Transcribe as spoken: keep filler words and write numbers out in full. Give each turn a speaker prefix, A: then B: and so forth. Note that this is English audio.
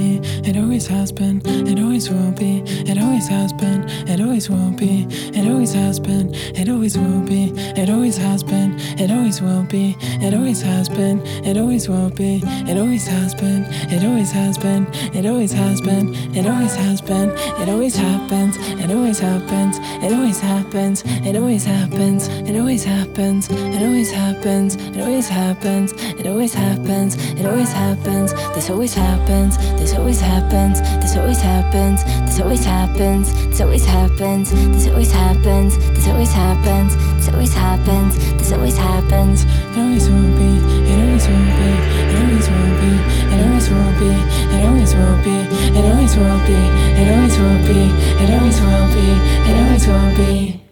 A: be, it always has been, it always will be, it always has been, it always will be, it always has been, it always will be, it always has been, it always will be, it always has been, it always will be, it always has been, it always has been, it always has been, it always has been, it always happens, it always happens, it always happens, it always happens, it always happens, it always happens, it always happens, it always happens, it always happens, this always happens, this always happens, this always happens, this always happens, this always happens, this always happens, this always happens, this always happens, this always happens, it always will be, it always will be, it always will be, it always will be, it always will be, it always will be, it always will be, it always will be, it always will be.